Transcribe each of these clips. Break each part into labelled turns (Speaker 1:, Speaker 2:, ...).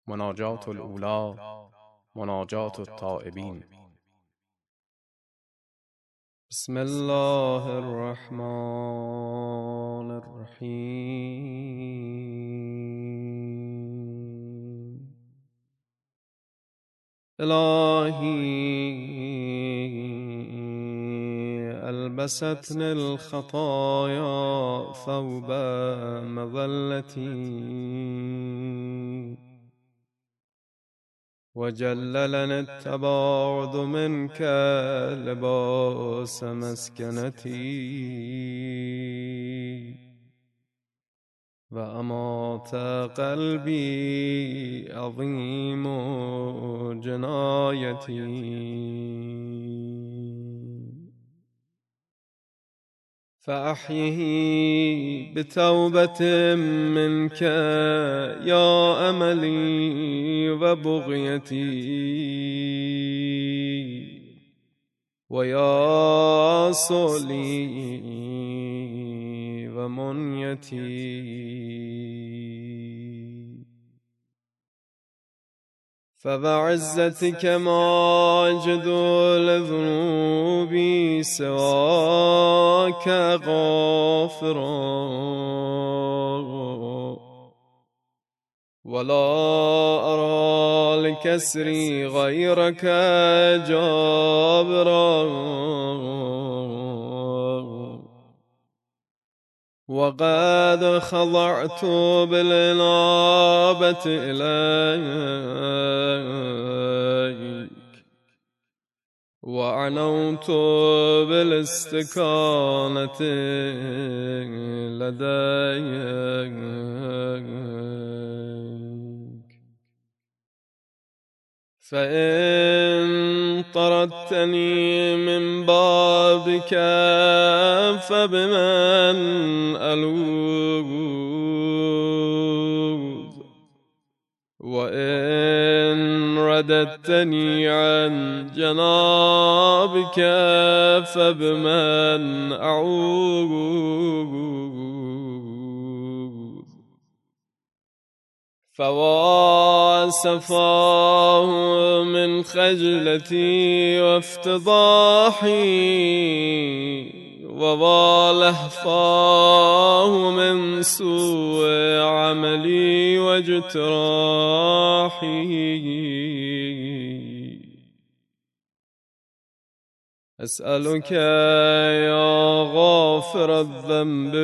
Speaker 1: مناجات الاولی مناجات التائبین. بسم الله الرحمن الرحیم. الهی البستني الخطايا ثوب مظلتي وجللني التباعد منك لباس مسكنتي وأمات قلبي عظيم جنايتي فأحيه بتوبة منك يا أملي وبغيتي ويا صولي ومنيتي فبعزتك ما أجد لذنوبي سواك غافرا ولا أرى لكسري غيرك جابرا وقد خضعت بالإنابة إليك وعنوت بالاستكانة لديك فإن طردتني من بابك فبمن ألوذ وإن رددتني عن جنابك فبمن أعوذ فواسفاه من خجلتي وافتضاحي ووالهفاه من سوء عملي واجتراحي أسألك يا غافر الذنب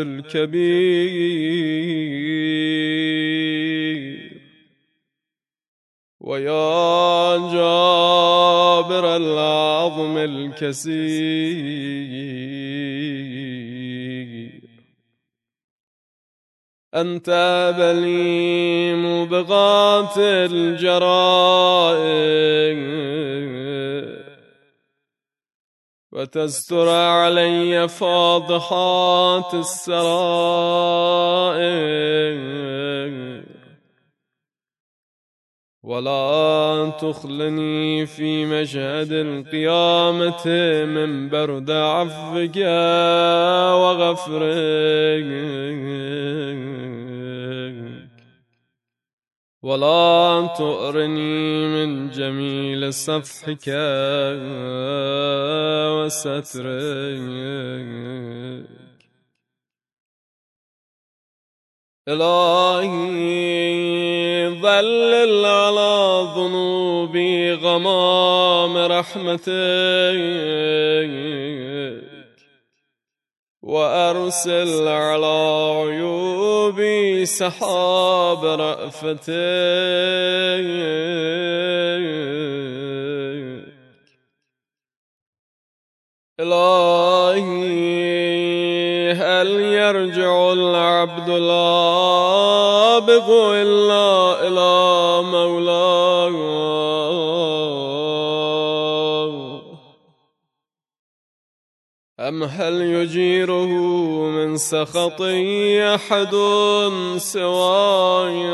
Speaker 1: الكبير ويا جابر العظم الكثير أنت بليم بغاة الجرائم وتستر علي فاضحات السرائر ولا تخلني في مشهد القيامة من برد عفوك وغفرك ولا تؤرني من جميل صفحك وسترك إلهي ظلل على ذنوبي غمام رحمتك وأرسل على عيوبي سحاب رأفتك إلهي هل يرجع العبد العابق إلا إلى مولاه أم هل يجيره من سخطي أحد سواي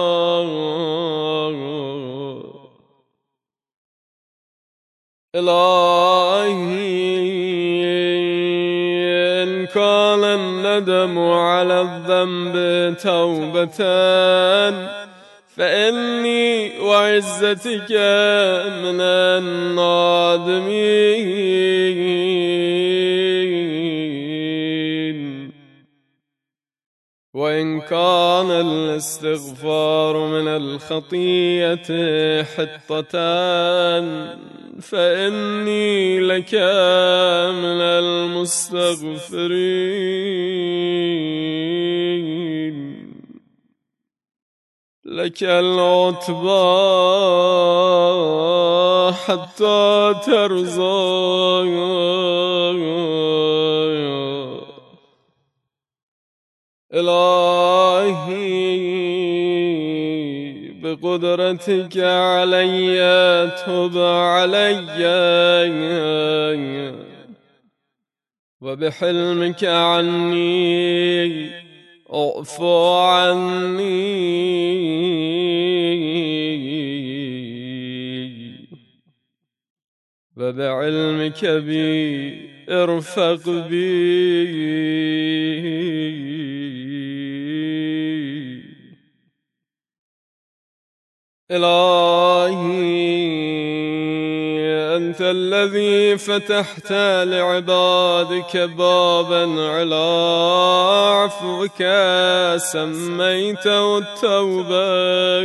Speaker 1: إلهي إن كان الندم على الذنب توبة فإني وعزتك من النادمين. وإن كان الاستغفار من الخطيئة حطة فإني لك من المستغفرين. لك العتبى حتى ترضى، إلهي بقدرتك علي تب علي، وبحلمك عني اعفو عني، وبعلمك بي ارفق بي. إلهي أنت الذي فتحت لعبادك بابا على عفوك سميته التوبة،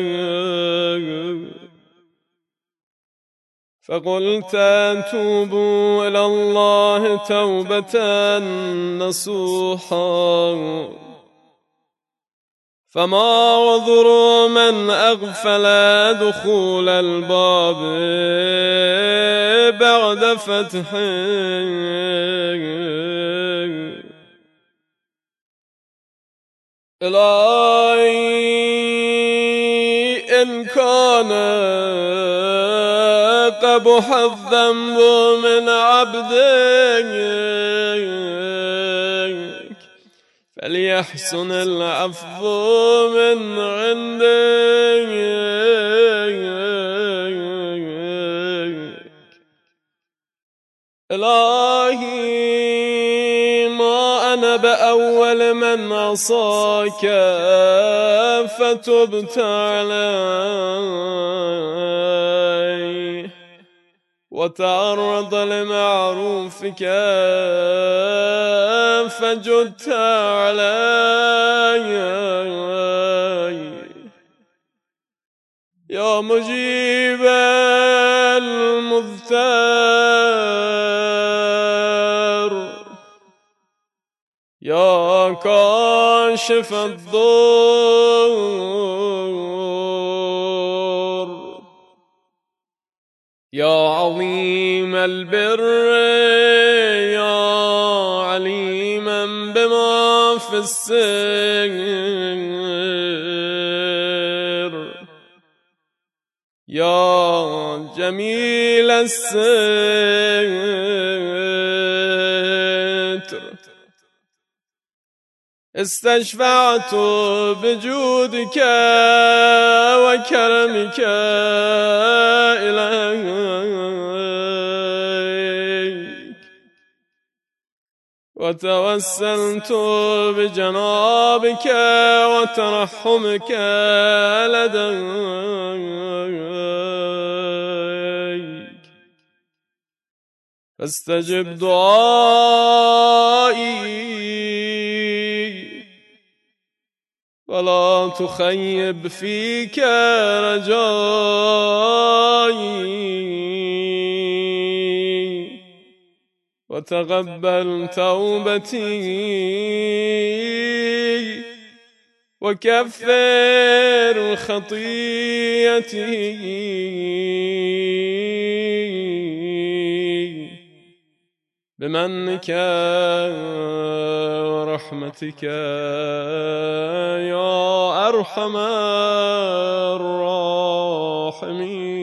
Speaker 1: فقلت توبوا إلى الله توبة نصوحا، فما وذر من أغفل دخول الباب بعد فتحه. إلهي إن كان قبح الذنب من عبدك فليحسن العفو من عندك. إلهي ما أنا بأول من عصاك فتبت علي، وتعرض لمعروفك فجدت علي. يا مجيب المضطر، يا كاشف الضر، يا عظيم البر، يا عليما بما في السر، يا جميل الستر. استشفعت بجودك وكرمك إليك، وتوسلت بجنابك وترحمك لديك، فاستجب دعائي ولا تخيب فيك رجائي، وتقبل توبتي وكفر خطيئتي بمنك ورحمتك يا أرحم الراحمين.